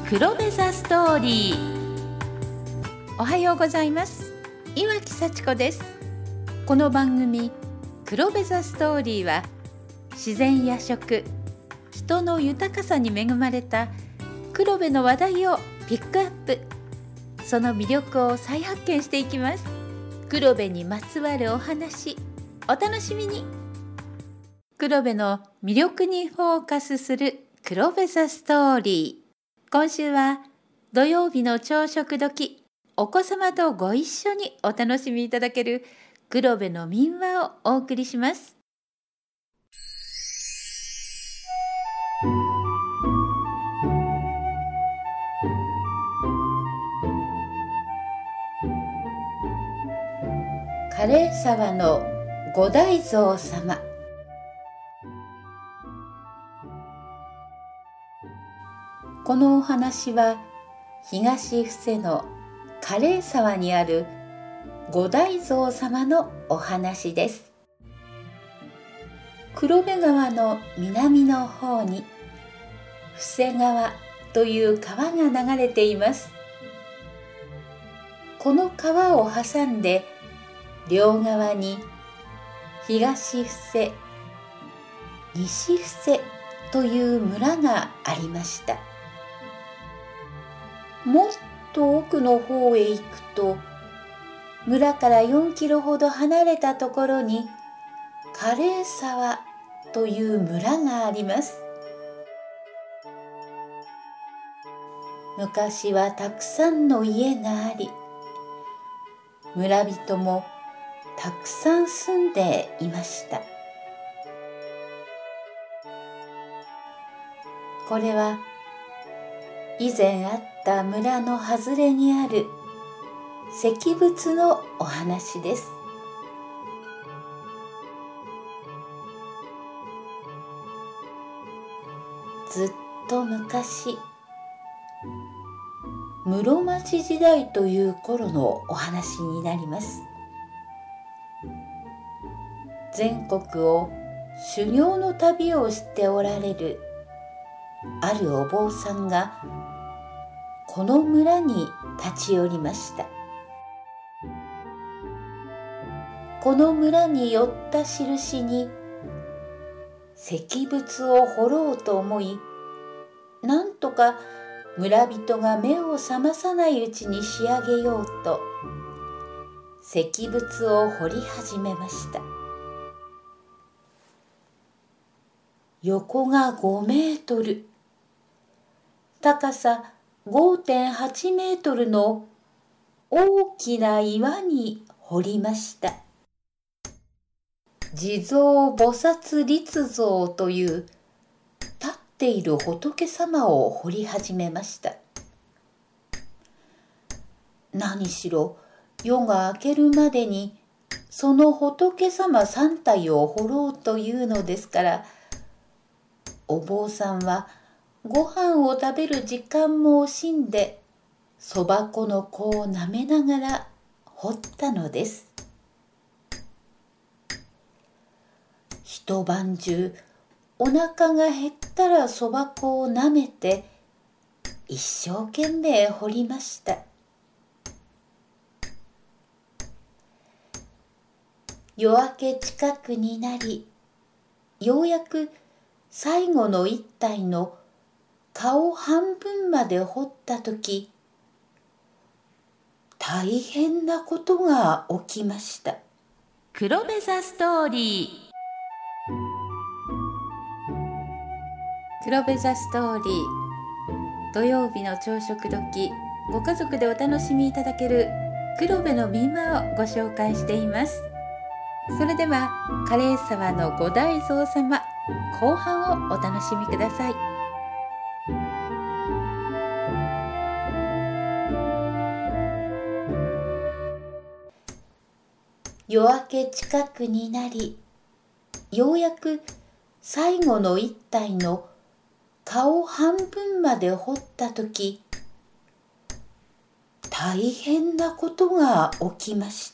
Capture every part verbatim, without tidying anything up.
黒部座ストーリー。おはようございます。岩木幸子です。この番組黒部座ストーリーは、自然や食、人の豊かさに恵まれた黒部の話題をピックアップ、その魅力を再発見していきます。黒部にまつわるお話、お楽しみに。黒部の魅力にフォーカスする黒部座ストーリー。今週は土曜日の朝食時、お子様とご一緒にお楽しみいただける黒部の民話をお送りします。枯れ沢の五大蔵様。このお話は東布施の枯れ沢にある五大蔵様のお話です。黒部川の南の方に布施川という川が流れています。この川を挟んで両側に東布施、西布施という村がありました。もっと奥の方へ行くと、村からよんキロほど離れたところに枯れ沢という村があります。昔はたくさんの家があり、村人もたくさん住んでいました。これは以前あった村の外れにある石仏のお話です。ずっと昔、室町時代という頃のお話になります。全国を修行の旅をしておられるあるお坊さんがこの村に立ち寄りました。この村に寄った印に石仏を彫ろうと思い、なんとか村人が目を覚まさないうちに仕上げようと石仏を彫り始めました。横がごメートル、高さ ごてんはちメートルの大きな岩に彫りました。地蔵菩薩立像という立っている仏様を彫り始めました。何しろ夜が明けるまでにその仏様三体を彫ろうというのですから、お坊さんはご飯を食べる時間も惜しんでそば粉の粉をなめながら彫ったのです。一晩中お腹が減ったらそば粉をなめて一生懸命彫りました。夜明け近くになり、ようやく最後の一体の顔半分まで彫ったとき、大変なことが起きました。黒部座ストーリー。黒部座ストーリー。土曜日の朝食時、ご家族でお楽しみいただける黒部の民話をご紹介しています。それでは枯れ沢の五大蔵様後半をお楽しみください。夜明け近くになり、ようやく最後の一体の顔半分まで彫ったとき、大変なことが起きました。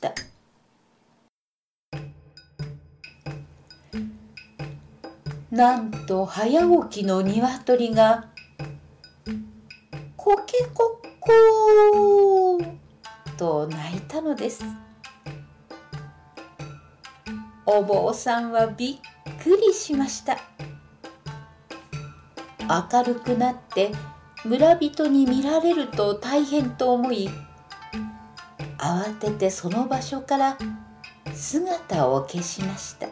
なんと早起きの鶏がココケコッコーと鳴いたのです。お坊さんはびっくりしました。明るくなって村人に見られると大変と思い、慌ててその場所から姿を消しました。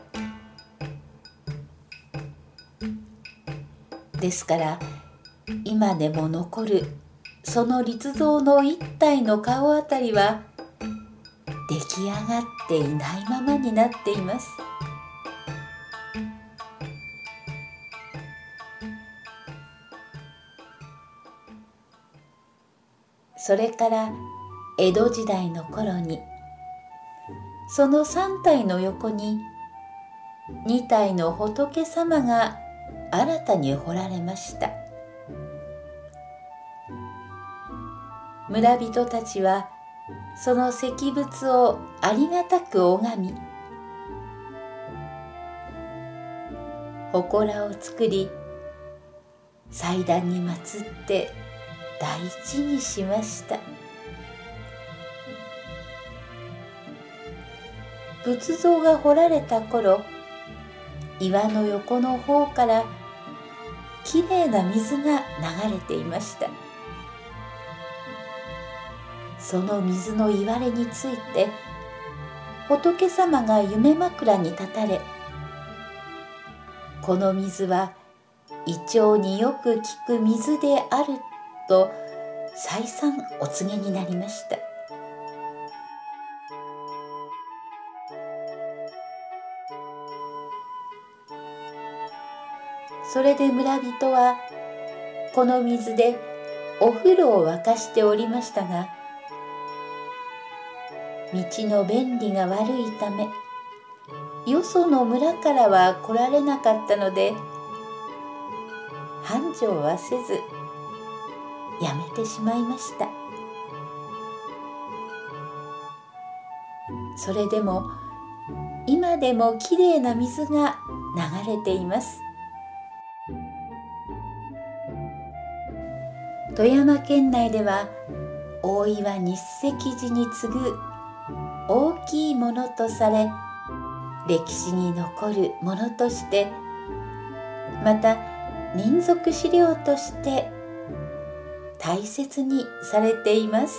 ですから今でも残るその立像の一体の顔あたりは出来上がっていないままになっています。それから江戸時代の頃にその三体の横に二体の仏様が新たに彫られました。村人たちはその石仏をありがたく拝み、祠を作り祭壇に祀って大事にしました。仏像が彫られた頃、岩の横の方からきれいな水が流れていました。その水のいわれについて仏様が夢枕に立たれ、この水は胃腸によく効く水であると再三お告げになりました。それで村人はこの水でお風呂を沸かしておりましたが、道の便理が悪いためよその村からは来られなかったので繁盛はせずやめてしまいました。それでも今でもきれいな水が流れています。富山県内では大岩日石寺に次ぐ大きいものとされ、歴史に残るものとして、また民族資料として大切にされています。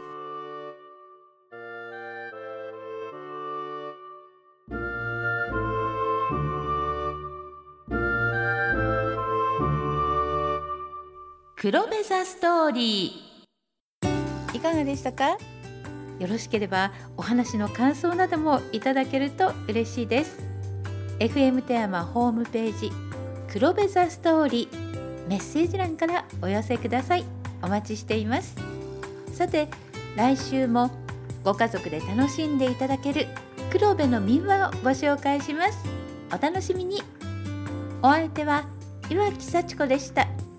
黒部ザストーリー、いかがでしたか？よろしければお話の感想などもいただけると嬉しいです。 エフエム 富山ホームページ黒部ザストーリーメッセージ欄からお寄せください。お待ちしています。さて来週もご家族で楽しんでいただける黒部の民話をご紹介します。お楽しみに。お相手は岩木幸子でした。